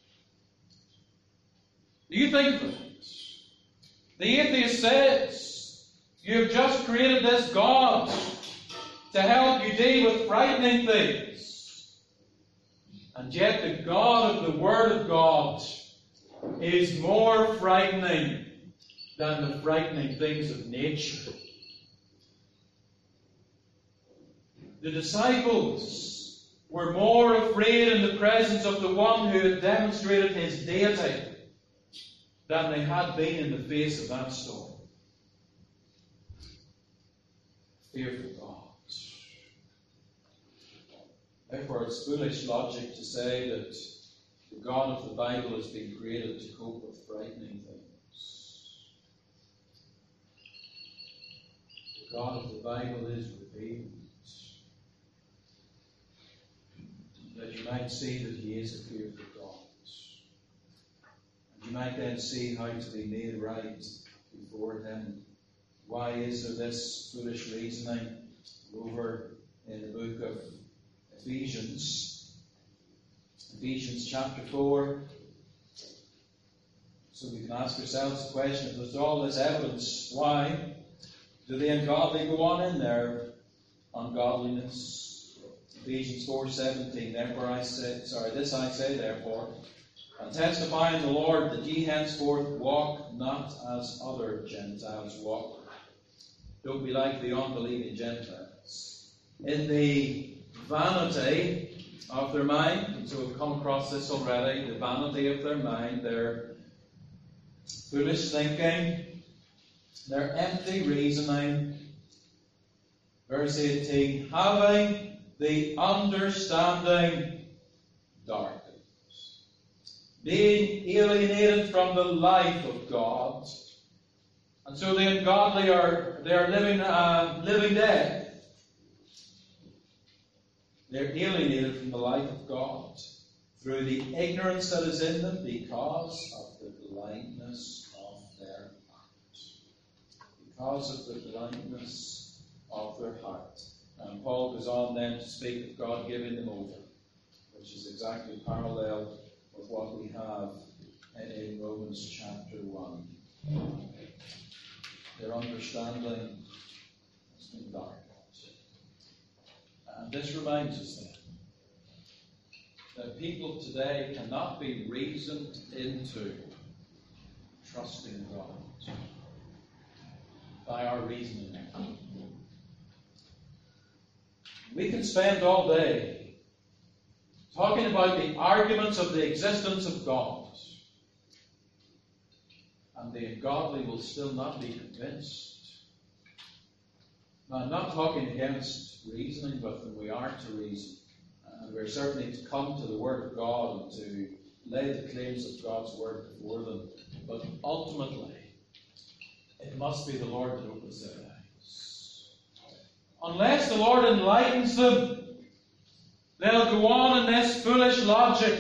Do you think of it? The atheist says, you have just created this God to help you deal with frightening things. And yet the God of the Word of God is more frightening than the frightening things of nature. The disciples were more afraid in the presence of the one who had demonstrated his deity than they had been in the face of that storm. Fearful God. Therefore, it's foolish logic to say that the God of the Bible has been created to cope with frightening things. The God of the Bible is revealed, that you might see that he is a fearful God. And you might then see how to be made right before him. Why is there this foolish reasoning over in the book of Ephesians? Ephesians chapter four. So we can ask ourselves the question, if there's all this evidence, why do the ungodly go on in their ungodliness? Ephesians four seventeen, therefore I say, sorry, this I say therefore, and testify in the Lord that ye henceforth walk not as other Gentiles walk. Don't be like the unbelieving Gentiles, in the vanity of their mind. And so we've come across this already, the vanity of their mind, their foolish thinking, their empty reasoning. Verse eighteen, having the understanding darkened, being alienated from the life of God. And so the ungodly are they are living uh, living dead. They're alienated from the life of God through the ignorance that is in them because of the blindness of their heart. Because of the blindness of their heart. And Paul goes on then to speak of God giving them over, which is exactly parallel with what we have in Romans chapter one. Their understanding has been darkened. And this reminds us then that people today cannot be reasoned into trusting God by our reasoning. We can spend all day talking about the arguments of the existence of God, and the ungodly will still not be convinced. Now, I'm not talking against reasoning with them. We are to reason. And we're certainly to come to the Word of God and to lay the claims of God's Word before them. But ultimately, it must be the Lord that opens their eyes. unless the Lord enlightens them, they'll go on in this foolish logic.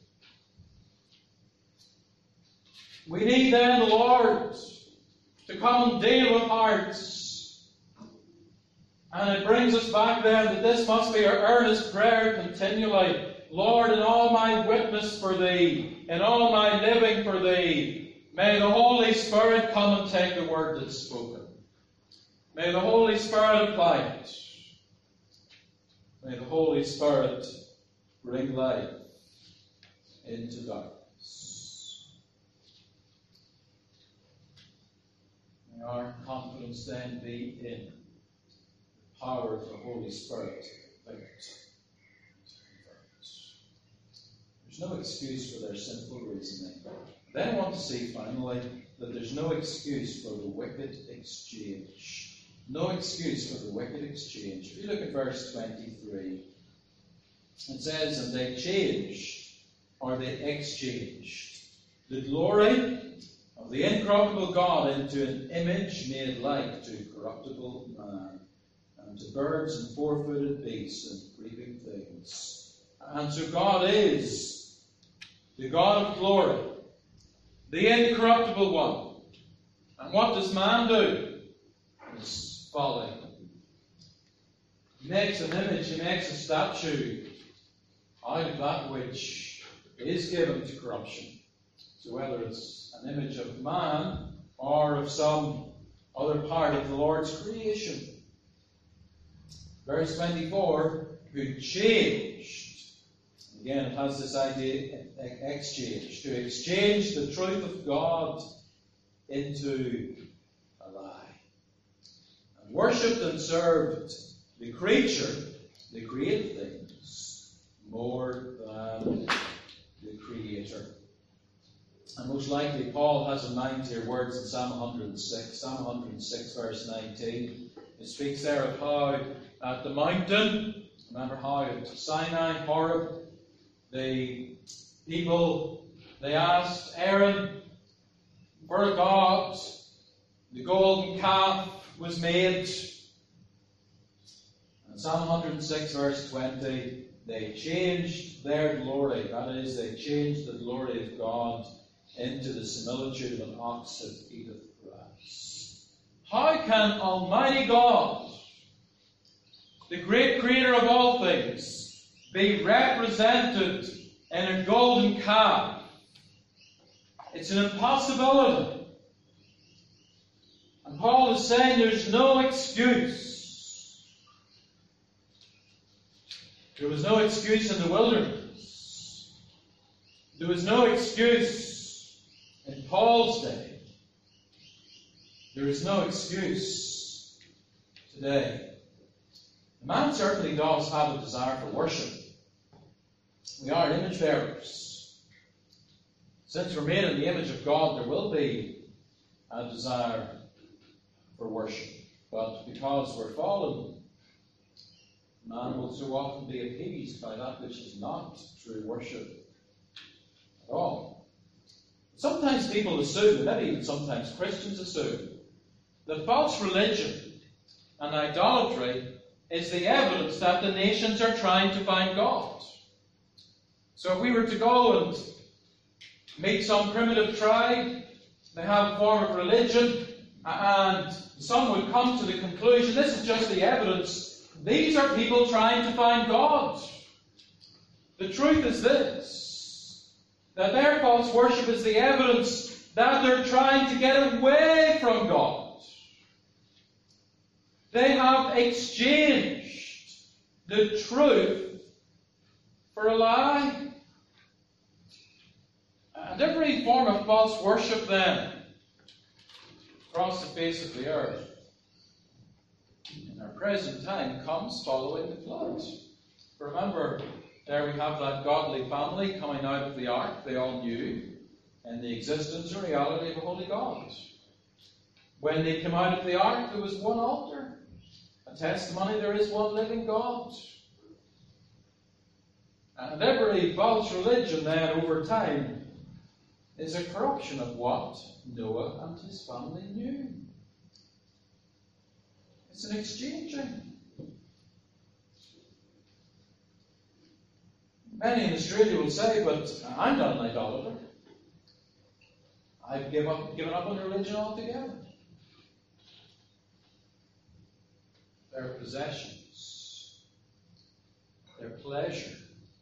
We need then the Lord to come and deal with hearts. And it brings us back then that this must be our earnest prayer continually. Lord, in all my witness for Thee, in all my living for Thee, may the Holy Spirit come and take the word that's spoken. May the Holy Spirit apply it. May the Holy Spirit bring life into darkness. May our confidence then be in the power of the Holy Spirit. There's no excuse for their sinful reasoning. Then I want to see finally that there's no excuse for the wicked exchange. No excuse for the wicked exchange. If you look at verse twenty-three, it says, and they changed, or they exchanged, the glory of the incorruptible God into an image made like to corruptible man, and to birds and four-footed beasts and creeping things. And so God is the God of glory, the incorruptible one. And what does man do? It's folly. He makes an image, he makes a statue out of that which is given to corruption. So whether it's an image of man or of some other part of the Lord's creation. Verse twenty-four, who changed. Again, it has this idea, exchange. To exchange the truth of God into a lie. And worshipped and served the creature, the created things, more than the Creator. And most likely Paul has in mind here words in Psalm one hundred six. Psalm one hundred six, verse nineteen. It speaks there of how at the mountain, remember how at Sinai, Horeb, the people, they asked Aaron for a god. The golden calf was made. And Psalm one hundred six, verse twenty, they changed their glory. That is, they changed the glory of God into the similitude of an ox that eateth grass. How can Almighty God, the great creator of all things, be represented in a golden calf? It's an impossibility. And Paul is saying there's no excuse. There was no excuse in the wilderness. There was no excuse in Paul's day. There is no excuse today. The man certainly does have a desire for worship. We are image bearers. Since we're made in the image of God, there will be a desire for worship. But because we're fallen, man will so often be appeased by that which is not true worship at all. Sometimes people assume, and maybe even sometimes Christians assume, that false religion and idolatry is the evidence that the nations are trying to find God. So if we were to go and meet some primitive tribe, they have a form of religion, and some would come to the conclusion, this is just the evidence, these are people trying to find God. The truth is this, that their false worship is the evidence that they're trying to get away from God. They have exchanged the truth for a lie. And every form of false worship then, across the face of the earth, in our present time, comes following the flood. Remember, there we have that godly family coming out of the ark. They all knew in the existence and reality of a holy God. When they came out of the ark, there was one altar. A testimony there is one living God. And every false religion then over time is a corruption of what Noah and his family knew. It's an exchanging. Many in Australia will say, but I'm not an idolater. I've given up, given up on religion altogether. Their possessions, their pleasure,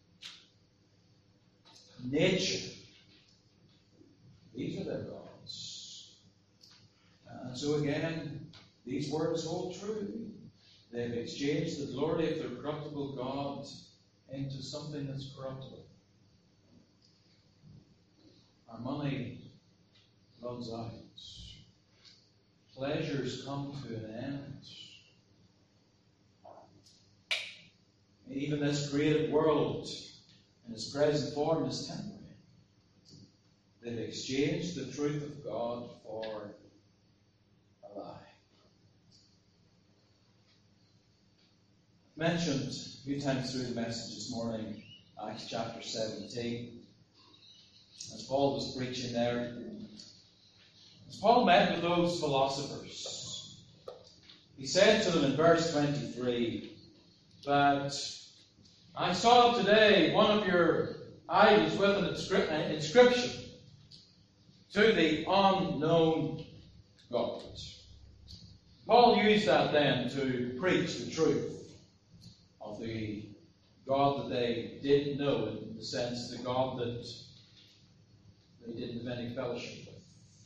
nature, these are their gods. And so again, these words hold true. They've exchanged the glory of their corruptible God into something that's corruptible. Our money runs out. Pleasures come to an end. Even this created world in its present form is temporary. They've exchanged the truth of God for a lie. I've mentioned a few times through the message this morning, Acts chapter seventeen. As Paul was preaching there, as Paul met with those philosophers, he said to them in verse twenty-three that I saw today one of your idols with an inscri- inscription to the unknown God. Paul used that then to preach the truth of the God that they didn't know, in the sense the God that they didn't have any fellowship with.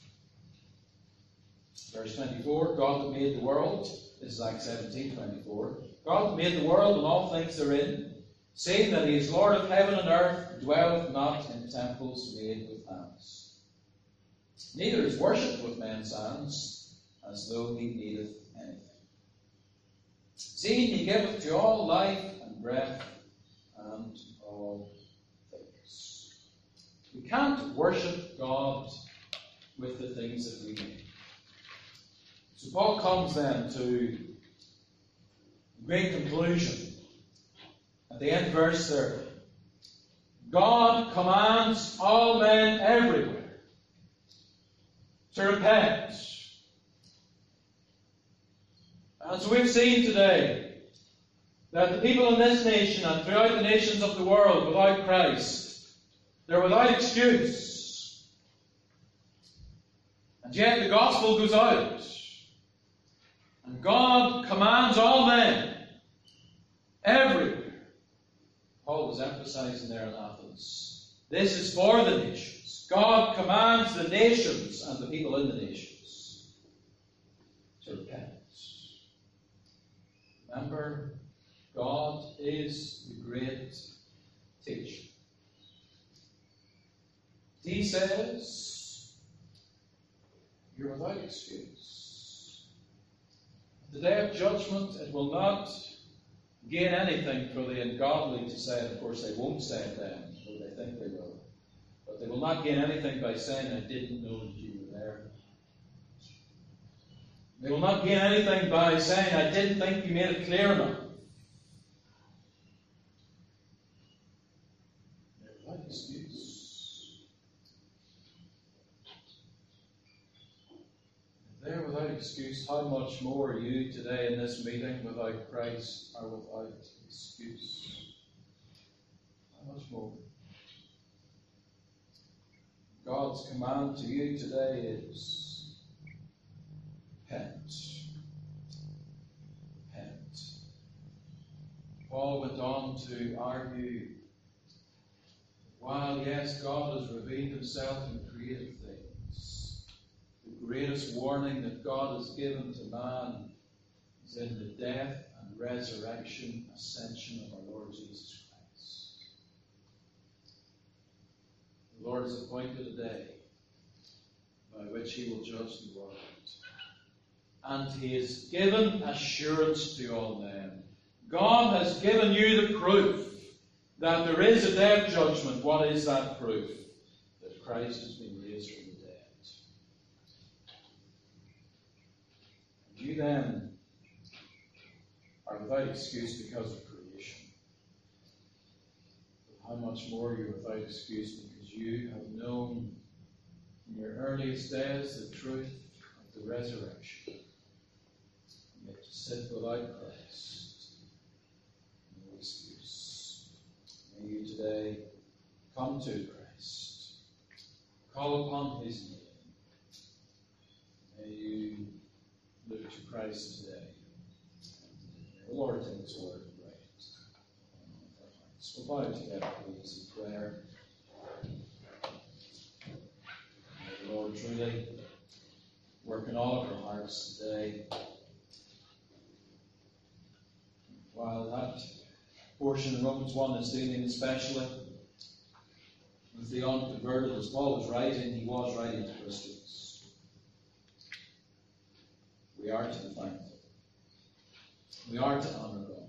Verse twenty-four, God that made the world, this is Acts seventeen twenty-four, God that made the world and all things therein, saying that he is Lord of heaven and earth, dwelleth not in temples made with hands. Neither is worshipped with men's hands, as though he needeth anything. Seeing he giveth to all life and breath and all things. We can't worship God with the things that we make. So Paul comes then to a great conclusion. At the end of verse thirty, God commands all men everywhere to repent. And so we've seen today that the people in this nation and throughout the nations of the world without Christ, they're without excuse. And yet the gospel goes out. And God commands all men everywhere. Paul was emphasizing there in Athens. This is for the nations. God commands the nations and the people in the nations to repent. Remember, God is the great teacher. He says, you're without excuse. At the day of judgment, it will not gain anything for the ungodly to say it. Of course, they won't say it then, though they think they will. But they will not gain anything by saying, I didn't know that you were there. They will not gain anything by saying, I didn't think you made it clear enough. They're without excuse. If they're without excuse, how much more are you today in this meeting without Christ are without excuse? How much more? God's command to you today is repent. Repent. Paul went on to argue, while yes, God has revealed himself in created things, the greatest warning that God has given to man is in the death and resurrection, ascension of our Lord Jesus Christ. The Lord has appointed a day by which he will judge the world. And he has given assurance to all men. God has given you the proof that there is a day of judgment. What is that proof? That Christ has been raised from the dead. And you then are without excuse because of creation. But how much more you're without excuse because you have known in your earliest days the truth of the resurrection. And yet to sit without Christ, no excuse. May you today come to Christ. Call upon his name. May you look to Christ today. May the Lord take his word and write it on our hearts. We'll bow together, please, in prayer. May the Lord truly work in all of our hearts today. While that portion in Romans one is dealing especially with the unconverted, as Paul was writing, he was writing to Christians. We are to be thankful. We are to honour God.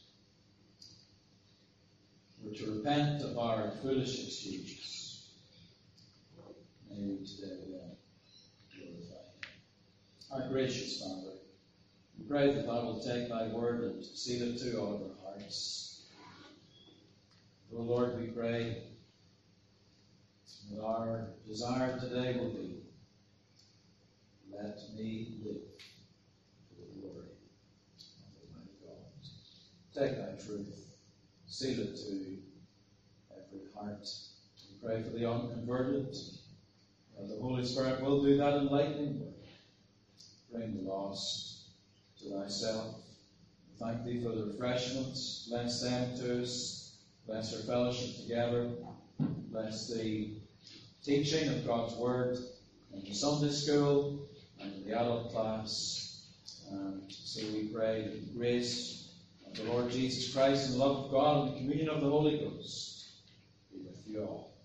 We're to repent of our foolish excuses. May we today well glorify him. Our gracious Father, we pray that thou wilt take thy word and seal it to all of our hearts. O Lord, we pray that our desire today will be, let me live for the glory of Almighty God. Take thy truth, seal it to every heart. We pray for the unconverted, that the Holy Spirit will do that enlightening work. Bring the lost to thyself. We thank thee for the refreshments. Bless them to us. Bless our fellowship together. Bless the teaching of God's Word in the Sunday school and in the adult class. And so we pray that the grace of the Lord Jesus Christ and the love of God and the communion of the Holy Ghost be with you all.